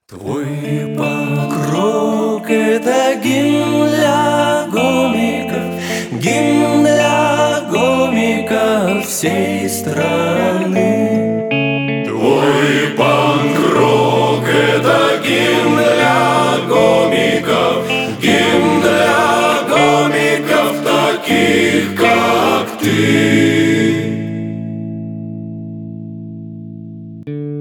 Твой панк-рок — это гимн для гомиков, гимн для гомиков всей страны. Твой панк-рок — это гимн для гомиков, гимн для гомиков таких, как ты.